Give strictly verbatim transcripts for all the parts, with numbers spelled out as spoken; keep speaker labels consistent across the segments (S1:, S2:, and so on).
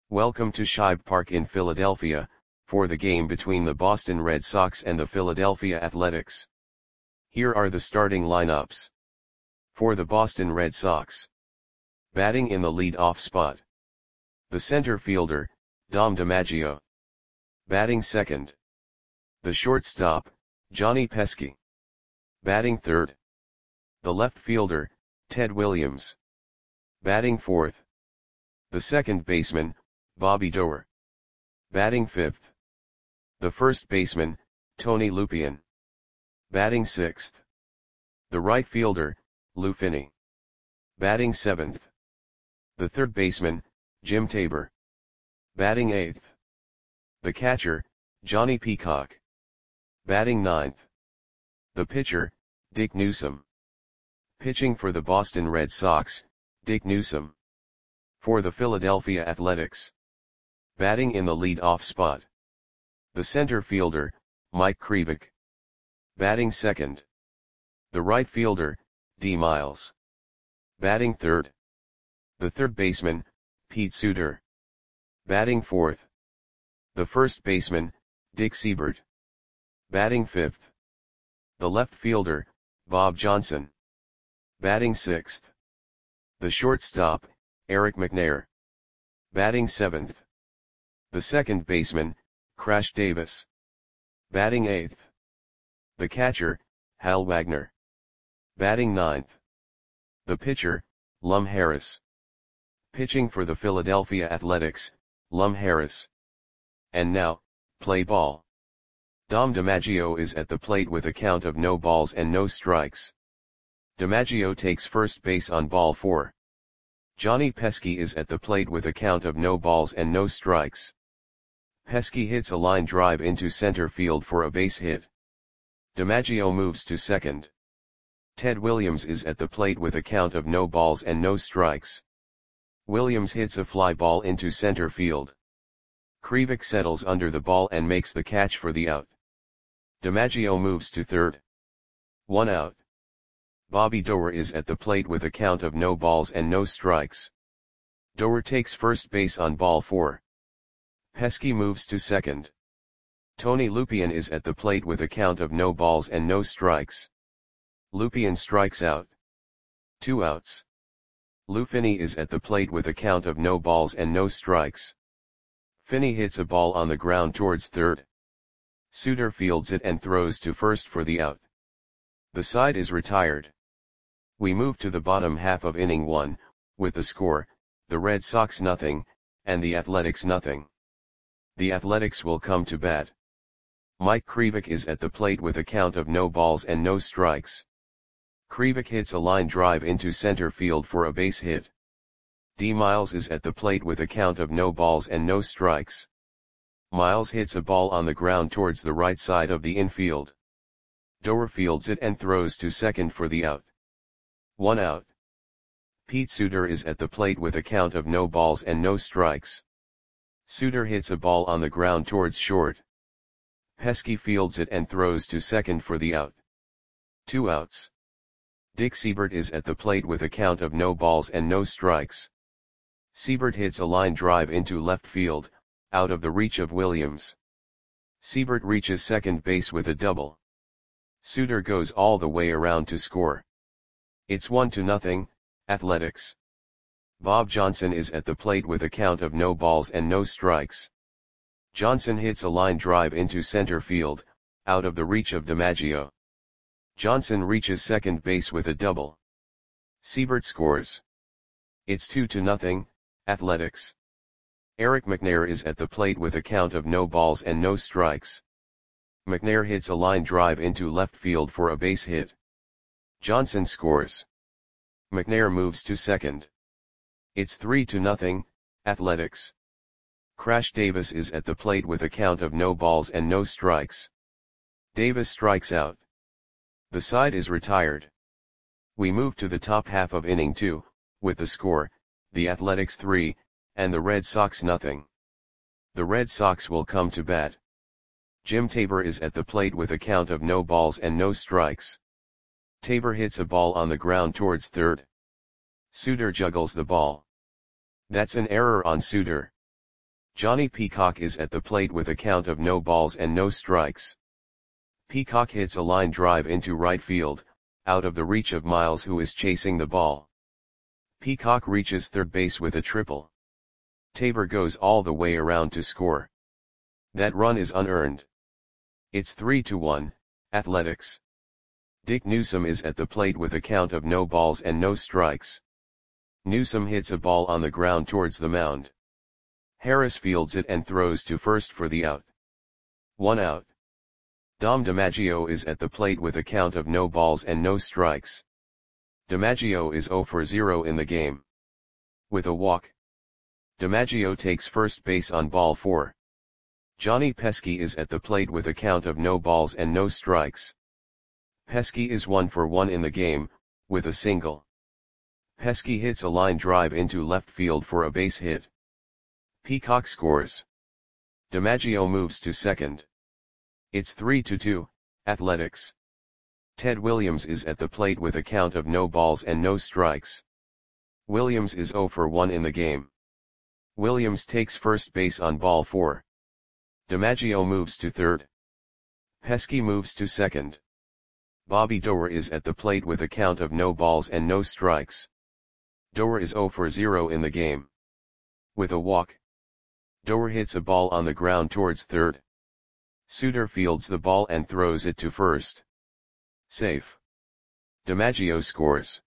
S1: Welcome to Shibe Park in Philadelphia, for the game between the Boston Red Sox and the Philadelphia Athletics. Here are the starting lineups. For the Boston Red Sox. Batting in the lead-off spot. The center fielder, Dom DiMaggio. Batting second. The shortstop, Johnny Pesky. Batting third. The left fielder, Ted Williams. Batting fourth. The second baseman, Bobby Doerr. Batting fifth. The first baseman, Tony Lupien. Batting sixth. The right fielder, Lou Finney. Batting seventh. The third baseman, Jim Tabor. Batting eighth. The catcher, Johnny Peacock. Batting ninth. The pitcher, Dick Newsom. Pitching for the Boston Red Sox, Dick Newsom. For the Philadelphia Athletics. Batting in the lead-off spot. The center fielder, Mike Krivik. Batting second. The right fielder, D. Miles. Batting third. The third baseman, Pete Suter. Batting fourth. The first baseman, Dick Seibert. Batting fifth. The left fielder, Bob Johnson. Batting sixth. The shortstop, Eric McNair. Batting seventh. The second baseman, Crash Davis. Batting eighth. The catcher, Hal Wagner. Batting ninth. The pitcher, Lum Harris. Pitching for the Philadelphia Athletics, Lum Harris. And now, play ball. Dom DiMaggio is at the plate with a count of no balls and no strikes. DiMaggio takes first base on ball four. Johnny Pesky is at the plate with a count of no balls and no strikes. Pesky hits a line drive into center field for a base hit. DiMaggio moves to second. Ted Williams is at the plate with a count of no balls and no strikes. Williams hits a fly ball into center field. Krivik settles under the ball and makes the catch for the out. DiMaggio moves to third. One out. Bobby Doerr is at the plate with a count of no balls and no strikes. Doerr takes first base on ball four. Pesky moves to second. Tony Lupien is at the plate with a count of no balls and no strikes. Lupien strikes out. Two outs. Lou Finney is at the plate with a count of no balls and no strikes. Finney hits a ball on the ground towards third. Suter fields it and throws to first for the out. The side is retired. We move to the bottom half of inning one, with the score, the Red Sox nothing, and the Athletics nothing. The Athletics will come to bat. Mike Krivik is at the plate with a count of no balls and no strikes. Krivik hits a line drive into center field for a base hit. D. Miles is at the plate with a count of no balls and no strikes. Miles hits a ball on the ground towards the right side of the infield. Doerr fields it and throws to second for the out. One out. Pete Suter is at the plate with a count of no balls and no strikes. Suter hits a ball on the ground towards short. Pesky fields it and throws to second for the out. Two outs. Dick Seibert is at the plate with a count of no balls and no strikes. Seibert hits a line drive into left field, out of the reach of Williams. Seibert reaches second base with a double. Suter goes all the way around to score. It's one to nothing, Athletics. Bob Johnson is at the plate with a count of no balls and no strikes. Johnson hits a line drive into center field, out of the reach of DiMaggio. Johnson reaches second base with a double. Seibert scores. It's two to nothing, Athletics. Eric McNair is at the plate with a count of no balls and no strikes. McNair hits a line drive into left field for a base hit. Johnson scores. McNair moves to second. It's three to nothing, Athletics. Crash Davis is at the plate with a count of no balls and no strikes. Davis strikes out. The side is retired. We move to the top half of inning two, with the score, the Athletics three, and the Red Sox nothing. The Red Sox will come to bat. Jim Tabor is at the plate with a count of no balls and no strikes. Tabor hits a ball on the ground towards third. Suter juggles the ball. That's an error on Suter. Johnny Peacock is at the plate with a count of no balls and no strikes. Peacock hits a line drive into right field, out of the reach of Miles, who is chasing the ball. Peacock reaches third base with a triple. Tabor goes all the way around to score. That run is unearned. It's three to one, Athletics. Dick Newsom is at the plate with a count of no balls and no strikes. Newsom hits a ball on the ground towards the mound. Harris fields it and throws to first for the out. One out. Dom DiMaggio is at the plate with a count of no balls and no strikes. DiMaggio is zero for zero in the game. With a walk, DiMaggio takes first base on ball four. Johnny Pesky is at the plate with a count of no balls and no strikes. Pesky is one for one in the game, with a single. Pesky hits a line drive into left field for a base hit. Peacock scores. DiMaggio moves to second. It's three to two, Athletics. Ted Williams is at the plate with a count of no balls and no strikes. Williams is zero for one in the game. Williams takes first base on ball four. DiMaggio moves to third. Pesky moves to second. Bobby Doerr is at the plate with a count of no balls and no strikes. Doerr is zero for zero in the game. With a walk, Doerr hits a ball on the ground towards third. Suter fields the ball and throws it to first. Safe. DiMaggio scores.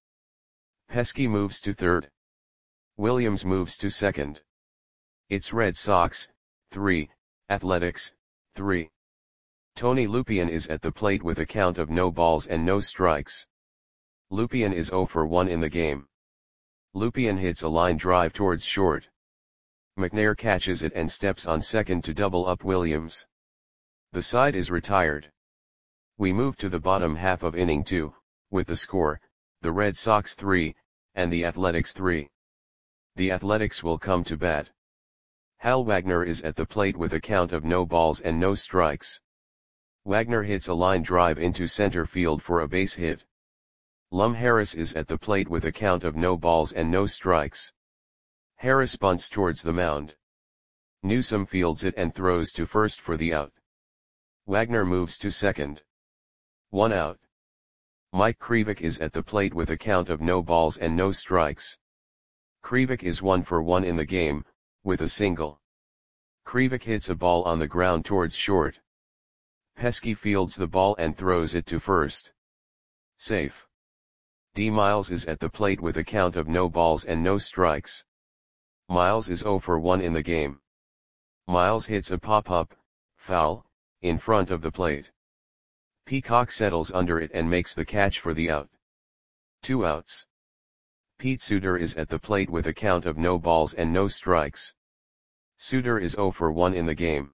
S1: Pesky moves to third. Williams moves to second. It's Red Sox, three, Athletics, three. Tony Lupien is at the plate with a count of no balls and no strikes. Lupien is zero for one in the game. Lupien hits a line drive towards short. McNair catches it and steps on second to double up Williams. The side is retired. We move to the bottom half of inning two, with the score, the Red Sox three, and the Athletics three. The Athletics will come to bat. Hal Wagner is at the plate with a count of no balls and no strikes. Wagner hits a line drive into center field for a base hit. Lum Harris is at the plate with a count of no balls and no strikes. Harris bunts towards the mound. Newsom fields it and throws to first for the out. Wagner moves to second. One out. Mike Krivik is at the plate with a count of no balls and no strikes. Krivik is one for one in the game, with a single. Krivik hits a ball on the ground towards short. Pesky fields the ball and throws it to first. Safe. D. Miles is at the plate with a count of no balls and no strikes. Miles is zero for one in the game. Miles hits a pop-up, foul, in front of the plate. Peacock settles under it and makes the catch for the out. Two outs. Pete Suter is at the plate with a count of no balls and no strikes. Suter is zero for one in the game.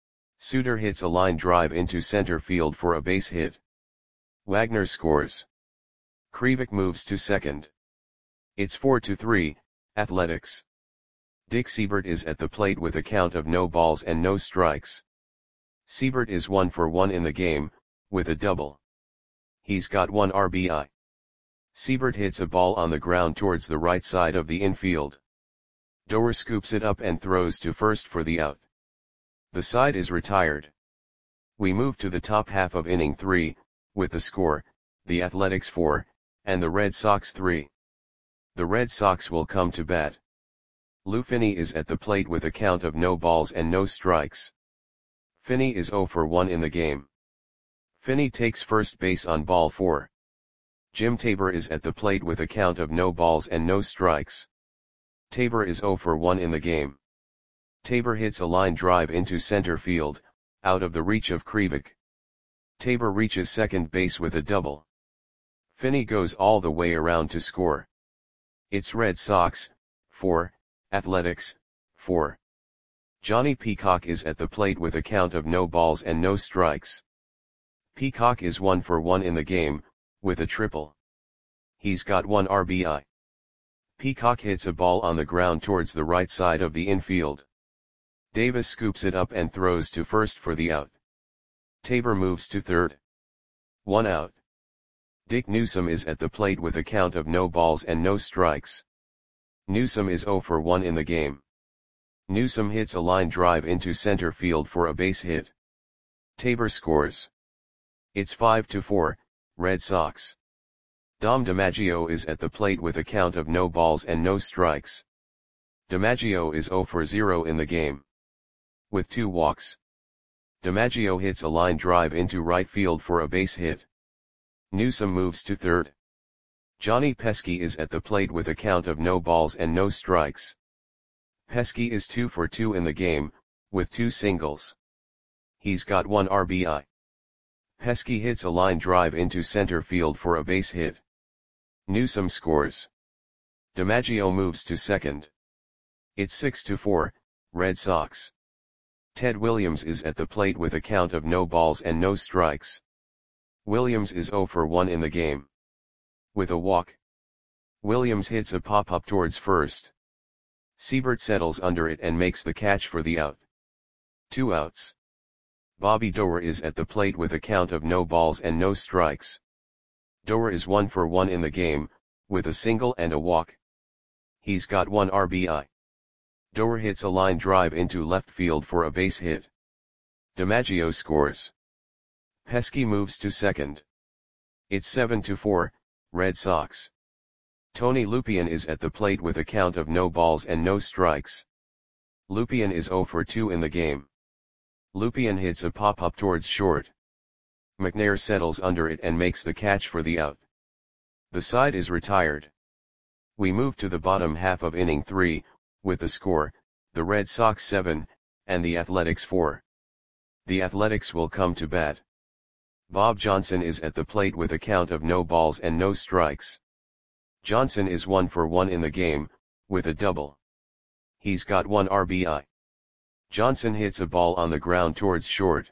S1: Suter hits a line drive into center field for a base hit. Wagner scores. Krivik moves to second. It's four to three, Athletics. Dick Siebert is at the plate with a count of no balls and no strikes. Siebert is one for one in the game, with a double. He's got one R B I. Siebert hits a ball on the ground towards the right side of the infield. Doerr scoops it up and throws to first for the out. The side is retired. We move to the top half of inning three, with the score, the Athletics four, and the Red Sox three. The Red Sox will come to bat. Lou Finney is at the plate with a count of no balls and no strikes. Finney is zero for one in the game. Finney takes first base on ball four. Jim Tabor is at the plate with a count of no balls and no strikes. Tabor is zero for one in the game. Tabor hits a line drive into center field, out of the reach of Krivik. Tabor reaches second base with a double. Finney goes all the way around to score. It's Red Sox, four, Athletics, four. Johnny Peacock is at the plate with a count of no balls and no strikes. Peacock is one for one in the game, with a triple. He's got one R B I. Peacock hits a ball on the ground towards the right side of the infield. Davis scoops it up and throws to first for the out. Tabor moves to third. One out. Dick Newsom is at the plate with a count of no balls and no strikes. Newsom is zero for one in the game. Newsome hits a line drive into center field for a base hit. Tabor scores. It's five to four, Red Sox. Dom DiMaggio is at the plate with a count of no balls and no strikes. DiMaggio is zero for zero in the game. With two walks. DiMaggio hits a line drive into right field for a base hit. Newsome moves to third. Johnny Pesky is at the plate with a count of no balls and no strikes. Pesky is two for two in the game, with two singles. He's got one R B I. Pesky hits a line drive into center field for a base hit. Newsome scores. DiMaggio moves to second. It's six to four, Red Sox. Ted Williams is at the plate with a count of no balls and no strikes. Williams is zero for one in the game. With a walk. Williams hits a pop-up towards first. Siebert settles under it and makes the catch for the out. Two outs. Bobby Doerr is at the plate with a count of no balls and no strikes. Doerr is one for one in the game, with a single and a walk. He's got one R B I. Doerr hits a line drive into left field for a base hit. DiMaggio scores. Pesky moves to second. It's seven to four, Red Sox. Tony Lupien is at the plate with a count of no balls and no strikes. Lupien is zero for two in the game. Lupien hits a pop-up towards short. McNair settles under it and makes the catch for the out. The side is retired. We move to the bottom half of inning three, with the score, the Red Sox seven, and the Athletics four. The Athletics will come to bat. Bob Johnson is at the plate with a count of no balls and no strikes. Johnson is one for one in the game, with a double. He's got one R B I. Johnson hits a ball on the ground towards short.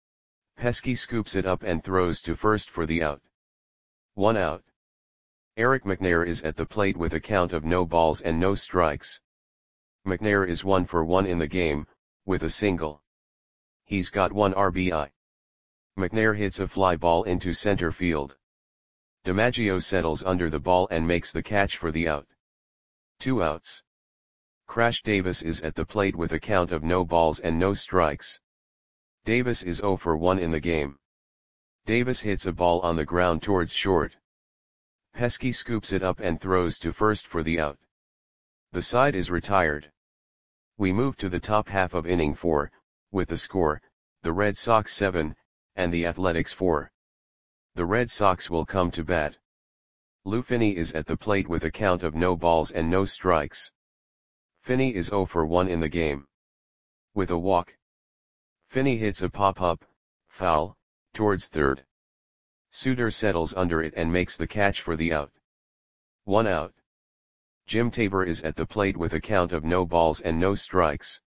S1: Pesky scoops it up and throws to first for the out. One out. Eric McNair is at the plate with a count of no balls and no strikes. McNair is one for one in the game, with a single. He's got one R B I. McNair hits a fly ball into center field. DiMaggio settles under the ball and makes the catch for the out. Two outs. Crash Davis is at the plate with a count of no balls and no strikes. Davis is zero for one in the game. Davis hits a ball on the ground towards short. Pesky scoops it up and throws to first for the out. The side is retired. We move to the top half of inning four, with the score, the Red Sox seven, and the Athletics four. The Red Sox will come to bat. Lou Finney is at the plate with a count of no balls and no strikes. Finney is zero for one in the game. With a walk. Finney hits a pop-up, foul, towards third. Suter settles under it and makes the catch for the out. One out. Jim Tabor is at the plate with a count of no balls and no strikes.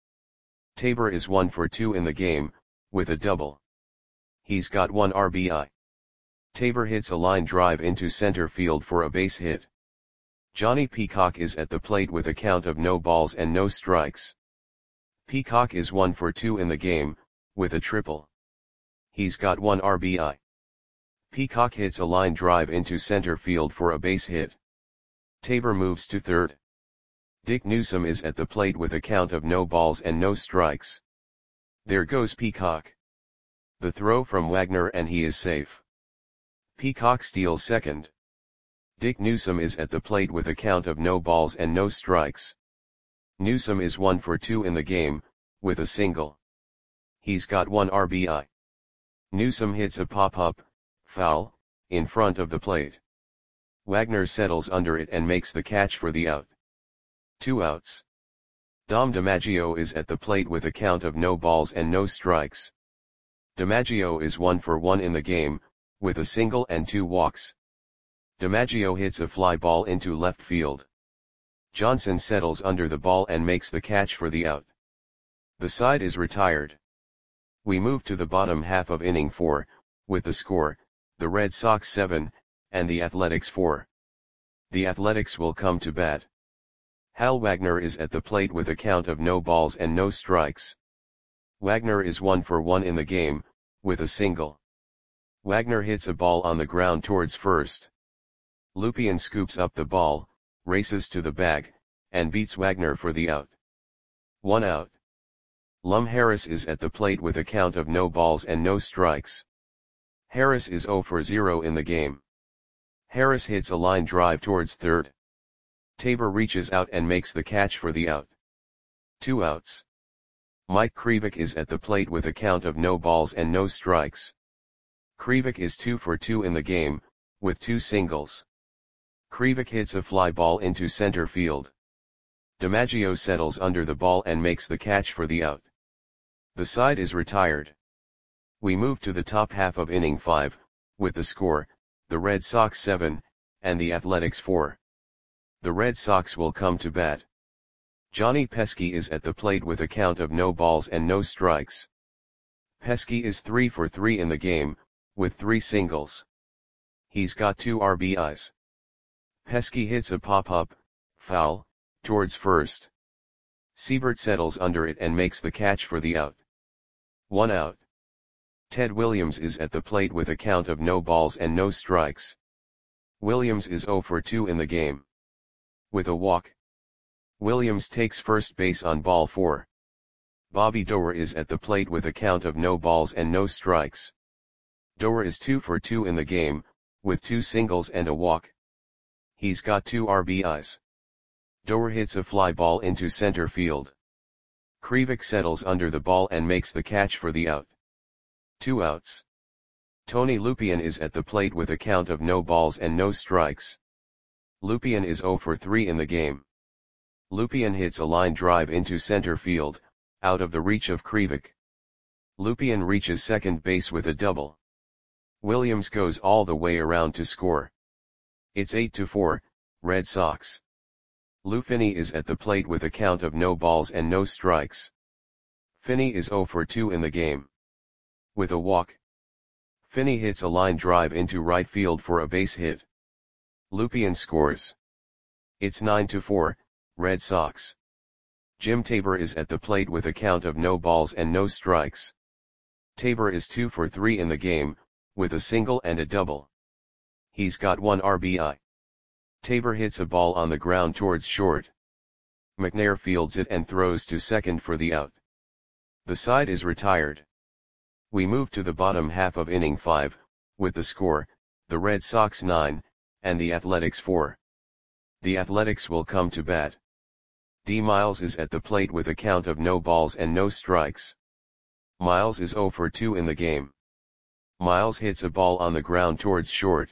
S1: Tabor is one for two in the game, with a double. He's got one R B I. Tabor hits a line drive into center field for a base hit. Johnny Peacock is at the plate with a count of no balls and no strikes. Peacock is one for two in the game, with a triple. He's got one R B I. Peacock hits a line drive into center field for a base hit. Tabor moves to third. Dick Newsome is at the plate with a count of no balls and no strikes. There goes Peacock. The throw from Wagner and he is safe. Peacock steals second. Dick Newsome is at the plate with a count of no balls and no strikes. Newsome is one for two in the game, with a single. He's got one R B I. Newsome hits a pop-up, foul, in front of the plate. Wagner settles under it and makes the catch for the out. Two outs. Dom DiMaggio is at the plate with a count of no balls and no strikes. DiMaggio is one for one in the game, with a single and two walks. DiMaggio hits a fly ball into left field. Johnson settles under the ball and makes the catch for the out. The side is retired. We move to the bottom half of inning four, with the score, the Red Sox seven, and the Athletics four. The Athletics will come to bat. Hal Wagner is at the plate with a count of no balls and no strikes. Wagner is one for one in the game, with a single. Wagner hits a ball on the ground towards first. Lupien scoops up the ball, races to the bag, and beats Wagner for the out. One out. Lum Harris is at the plate with a count of no balls and no strikes. Harris is zero for zero in the game. Harris hits a line drive towards third. Tabor reaches out and makes the catch for the out. Two outs. Mike Krivik is at the plate with a count of no balls and no strikes. Krivik is two for two in the game, with two singles. Krivik hits a fly ball into center field. DiMaggio settles under the ball and makes the catch for the out. The side is retired. We move to the top half of inning five, with the score, the Red Sox seven, and the Athletics four. The Red Sox will come to bat. Johnny Pesky is at the plate with a count of no balls and no strikes. Pesky is three for three in the game, with three singles. He's got two R B Is. Pesky hits a pop-up, foul, towards first. Siebert settles under it and makes the catch for the out. One out. Ted Williams is at the plate with a count of no balls and no strikes. Williams is zero for two in the game. With a walk. Williams takes first base on ball four. Bobby Doerr is at the plate with a count of no balls and no strikes. Doerr is two for two in the game, with two singles and a walk. He's got two R B Is. Doerr hits a fly ball into center field. Krivik settles under the ball and makes the catch for the out. Two outs. Tony Lupien is at the plate with a count of no balls and no strikes. Lupien is zero for three in the game. Lupien hits a line drive into center field, out of the reach of Krivik. Lupien reaches second base with a double. Williams goes all the way around to score. It's eight to four, Red Sox. Lou Finney is at the plate with a count of no balls and no strikes. Finney is zero for two in the game. With a walk. Finney hits a line drive into right field for a base hit. Lupien scores. It's nine to four, Red Sox. Jim Tabor is at the plate with a count of no balls and no strikes. Tabor is two for three in the game, with a single and a double. He's got one R B I. Tabor hits a ball on the ground towards short. McNair fields it and throws to second for the out. The side is retired. We move to the bottom half of inning five, with the score, the Red Sox nine, and the Athletics four. The Athletics will come to bat. D. Miles is at the plate with a count of no balls and no strikes. Miles is zero for two in the game. Miles hits a ball on the ground towards short.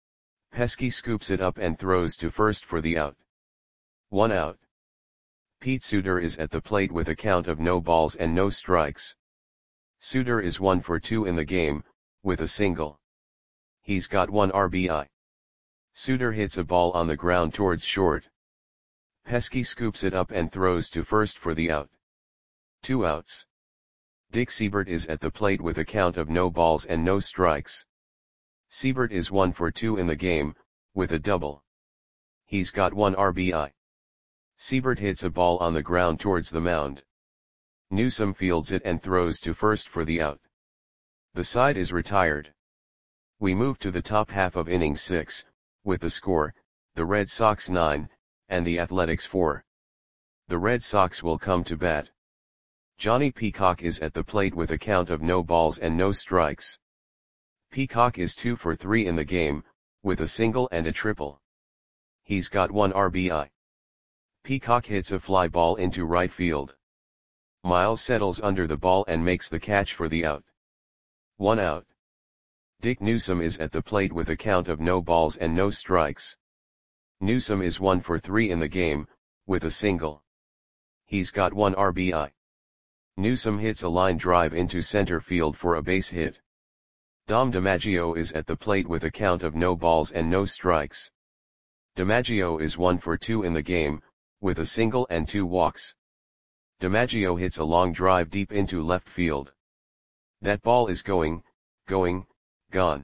S1: Pesky scoops it up and throws to first for the out. One out. Pete Suter is at the plate with a count of no balls and no strikes. Suter is one for two in the game, with a single. He's got one R B I. Suter hits a ball on the ground towards short. Pesky scoops it up and throws to first for the out. Two outs. Dick Siebert is at the plate with a count of no balls and no strikes. Siebert is one for two in the game, with a double. He's got one R B I. Siebert hits a ball on the ground towards the mound. Newsome fields it and throws to first for the out. The side is retired. We move to the top half of inning six, with the score, the Red Sox nine, and the Athletics four. The Red Sox will come to bat. Johnny Peacock is at the plate with a count of no balls and no strikes. Peacock is two for three in the game, with a single and a triple. He's got one R B I. Peacock hits a fly ball into right field. Miles settles under the ball and makes the catch for the out. One out. Dick Newsome is at the plate with a count of no balls and no strikes. Newsome is one for three in the game, with a single. He's got one R B I. Newsome hits a line drive into center field for a base hit. Dom DiMaggio is at the plate with a count of no balls and no strikes. DiMaggio is one for two in the game, with a single and two walks. DiMaggio hits a long drive deep into left field. That ball is going, going, gone.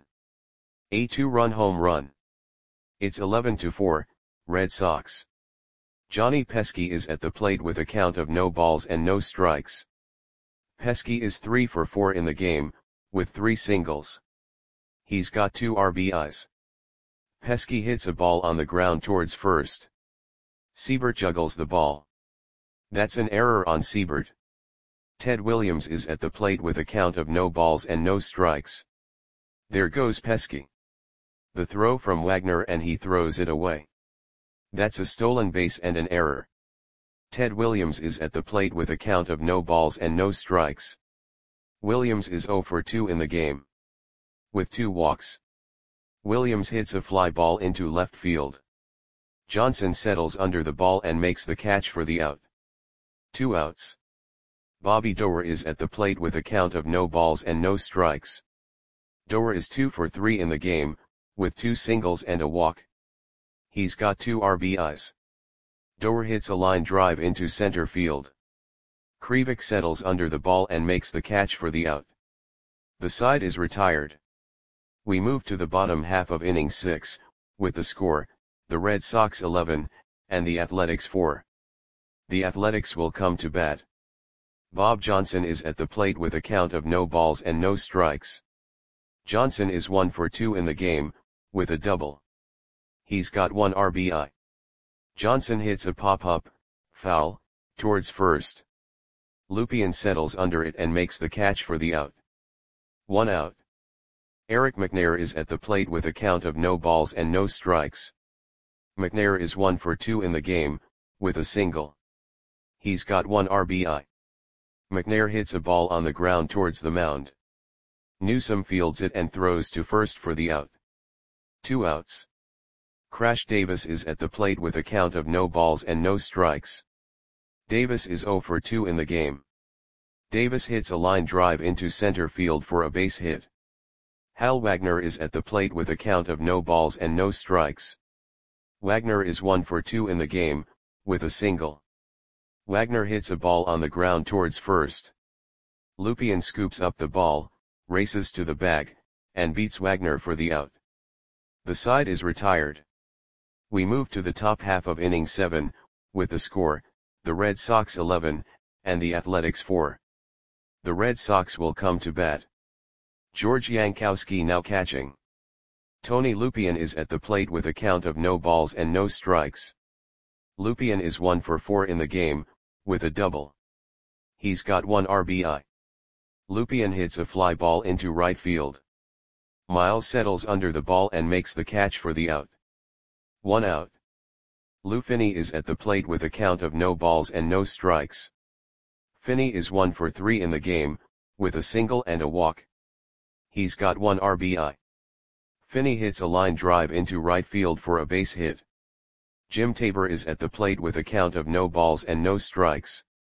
S1: A two-run home run. It's eleven to four, Red Sox. Johnny Pesky is at the plate with a count of no balls and no strikes. Pesky is three for four in the game, with three singles. He's got two R B Is. Pesky hits a ball on the ground towards first. Siebert juggles the ball. That's an error on Siebert. Ted Williams is at the plate with a count of no balls and no strikes. There goes Pesky. The throw from Wagner and he throws it away. That's a stolen base and an error. Ted Williams is at the plate with a count of no balls and no strikes. Williams is zero for two in the game. With two walks. Williams hits a fly ball into left field. Johnson settles under the ball and makes the catch for the out. Two outs. Bobby Doerr is at the plate with a count of no balls and no strikes. Doerr is two for three in the game, with two singles and a walk. He's got two R B Is. Doerr hits a line drive into center field. Krivik settles under the ball and makes the catch for the out. The side is retired. We move to the bottom half of inning six, with the score, the Red Sox eleven, and the Athletics four. The Athletics will come to bat. Bob Johnson is at the plate with a count of no balls and no strikes. Johnson is one for two in the game, with a double. He's got one R B I. Johnson hits a pop-up, foul, towards first. Lupien settles under it and makes the catch for the out. One out. Eric McNair is at the plate with a count of no balls and no strikes. McNair is one for two in the game, with a single. He's got one R B I. McNair hits a ball on the ground towards the mound. Newsom fields it and throws to first for the out. Two outs. Crash Davis is at the plate with a count of no balls and no strikes. Davis is zero for two in the game. Davis hits a line drive into center field for a base hit. Hal Wagner is at the plate with a count of no balls and no strikes. Wagner is one for two in the game, with a single. Wagner hits a ball on the ground towards first. Lupien scoops up the ball, races to the bag, and beats Wagner for the out. The side is retired. We move to the top half of inning seven, with the score, the Red Sox eleven, and the Athletics four. The Red Sox will come to bat. George Yankowski now catching. Tony Lupien is at the plate with a count of no balls and no strikes. Lupien is one for four in the game, with a double. He's got one R B I. Lupien hits a fly ball into right field. Miles settles under the ball and makes the catch for the out. One out. Lou Finney is at the plate with a count of no balls and no strikes. Finney is one for three in the game, with a single and a walk. He's got one R B I. Finney hits a line drive into right field for a base hit. Jim Tabor is at the plate with a count of no balls and no strikes.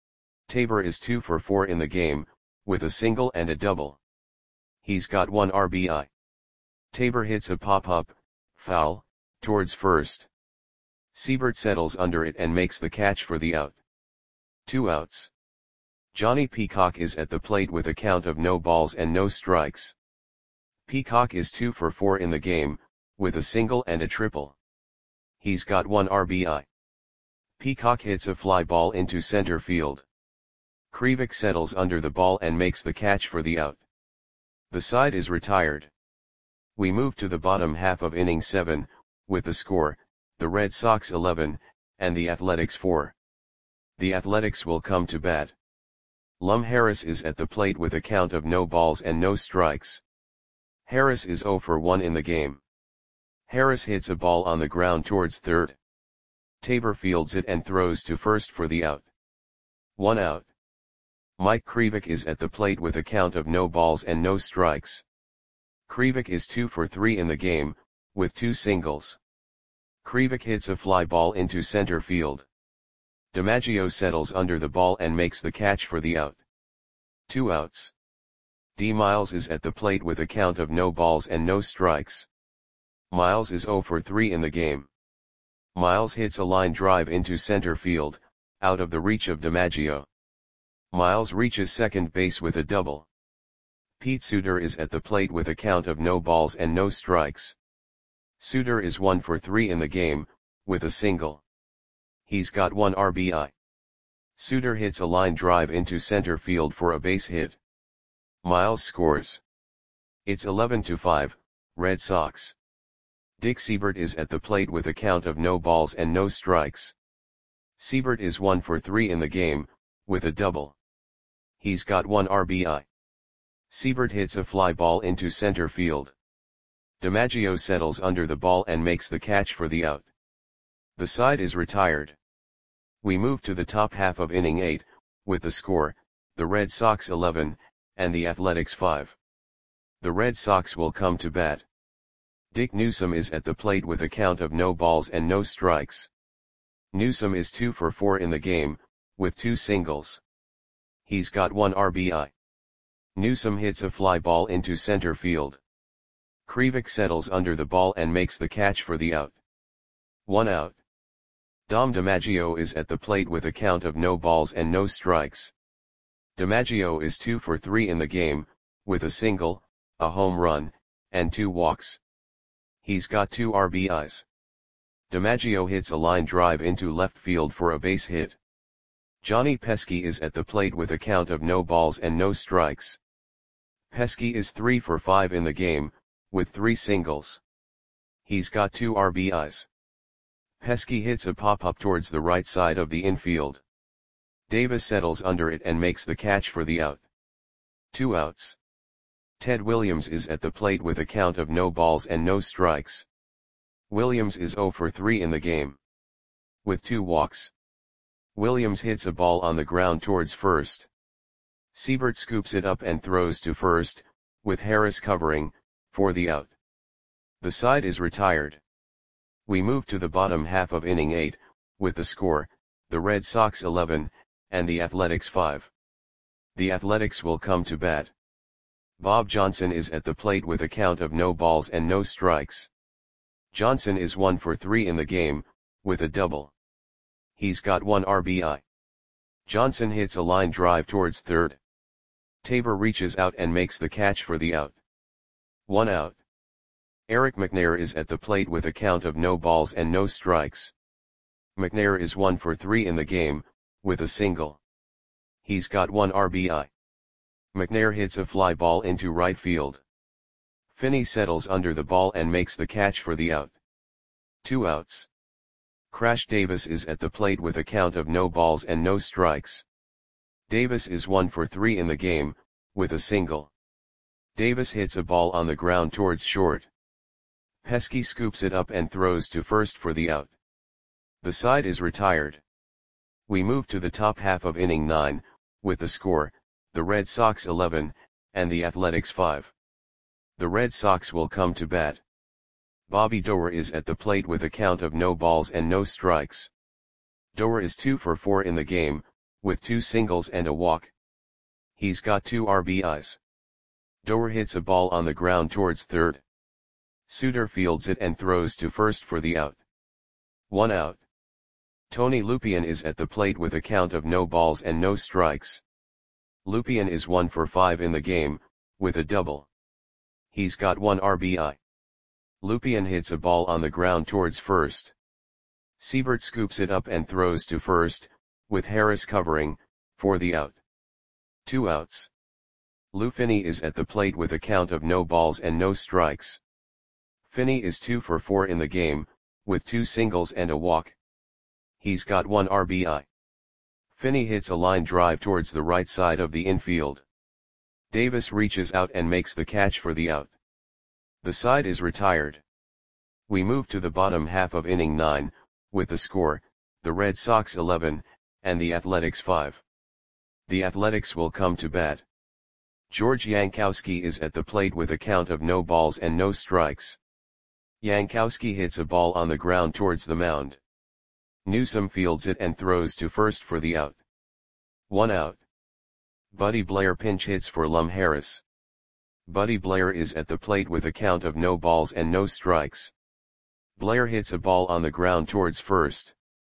S1: Tabor is two for four in the game, with a single and a double. He's got one R B I. Tabor hits a pop-up, foul, towards first. Siebert settles under it and makes the catch for the out. Two outs. Johnny Peacock is at the plate with a count of no balls and no strikes. Peacock is two for four in the game, with a single and a triple. He's got one R B I. Peacock hits a fly ball into center field. Krivik settles under the ball and makes the catch for the out. The side is retired. We move to the bottom half of inning seven, with the score, the Red Sox eleven, and the Athletics four. The Athletics will come to bat. Lum Harris is at the plate with a count of no balls and no strikes. Harris is zero for one in the game. Harris hits a ball on the ground towards third. Tabor fields it and throws to first for the out. One out. Mike Krivik is at the plate with a count of no balls and no strikes. Krivik is two for three in the game, with two singles. Krivik hits a fly ball into center field. DiMaggio settles under the ball and makes the catch for the out. Two outs. D. Miles is at the plate with a count of no balls and no strikes. Miles is zero for three in the game. Miles hits a line drive into center field, out of the reach of DiMaggio. Miles reaches second base with a double. Pete Suter is at the plate with a count of no balls and no strikes. Suter is one for three in the game, with a single. He's got one R B I. Suter hits a line drive into center field for a base hit. Miles scores. It's eleven to five, Red Sox. Dick Siebert is at the plate with a count of no balls and no strikes. Siebert is one for three in the game, with a double. He's got one R B I. Siebert hits a fly ball into center field. DiMaggio settles under the ball and makes the catch for the out. The side is retired. We move to the top half of inning eight, with the score, the Red Sox eleven, and the Athletics five. The Red Sox will come to bat. Dick Newsom is at the plate with a count of no balls and no strikes. Newsom is two for four in the game, with two singles. He's got one R B I. Newsom hits a fly ball into center field. Krivik settles under the ball and makes the catch for the out. One out. Dom DiMaggio is at the plate with a count of no balls and no strikes. DiMaggio is two for three in the game, with a single, a home run, and two walks. He's got two R B Is. DiMaggio hits a line drive into left field for a base hit. Johnny Pesky is at the plate with a count of no balls and no strikes. Pesky is three for five in the game, with three singles. He's got two R B Is. Pesky hits a pop-up towards the right side of the infield. Davis settles under it and makes the catch for the out. Two outs. Ted Williams is at the plate with a count of no balls and no strikes. Williams is zero for three in the game, with two walks. Williams hits a ball on the ground towards first. Siebert scoops it up and throws to first, with Harris covering, for the out. The side is retired. We move to the bottom half of inning eight, with the score, the Red Sox eleven, and the Athletics five. The Athletics will come to bat. Bob Johnson is at the plate with a count of no balls and no strikes. Johnson is one for three in the game, with a double. He's got one R B I. Johnson hits a line drive towards third. Tabor reaches out and makes the catch for the out. One out. Eric McNair is at the plate with a count of no balls and no strikes. McNair is one for three in the game, with a single. He's got one R B I. McNair hits a fly ball into right field. Finney settles under the ball and makes the catch for the out. Two outs. Crash Davis is at the plate with a count of no balls and no strikes. Davis is one for three in the game, with a single. Davis hits a ball on the ground towards short. Pesky scoops it up and throws to first for the out. The side is retired. We move to the top half of inning nine, with the score, the Red Sox eleven, and the Athletics five. The Red Sox will come to bat. Bobby Doerr is at the plate with a count of no balls and no strikes. Doerr is two for four in the game, with two singles and a walk. He's got two R B Is. Doerr hits a ball on the ground towards third. Suter fields it and throws to first for the out. One out. Tony Lupien is at the plate with a count of no balls and no strikes. Lupien is one for five in the game, with a double. He's got one R B I. Lupien hits a ball on the ground towards first. Siebert scoops it up and throws to first, with Harris covering, for the out. Two outs. Lou Finney is at the plate with a count of no balls and no strikes. Finney is two for four in the game, with two singles and a walk. He's got one R B I. Finney hits a line drive towards the right side of the infield. Davis reaches out and makes the catch for the out. The side is retired. We move to the bottom half of inning nine, with the score, the Red Sox eleven, and the Athletics five. The Athletics will come to bat. George Yankowski is at the plate with a count of no balls and no strikes. Yankowski hits a ball on the ground towards the mound. Newsom fields it and throws to first for the out. One out. Buddy Blair pinch hits for Lum Harris. Buddy Blair is at the plate with a count of no balls and no strikes. Blair hits a ball on the ground towards first.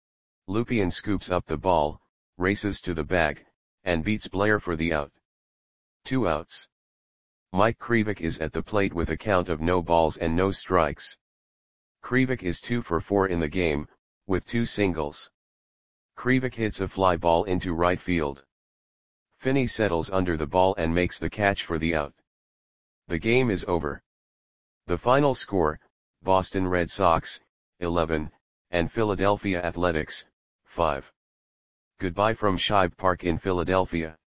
S1: Lupien scoops up the ball, races to the bag, and beats Blair for the out. Two outs. Mike Krivik is at the plate with a count of no balls and no strikes. Krivik is two for four in the game, with two singles. Krivik hits a fly ball into right field. Finney settles under the ball and makes the catch for the out. The game is over. The final score, Boston Red Sox, eleven, and Philadelphia Athletics, five. Goodbye from Shibe Park in Philadelphia.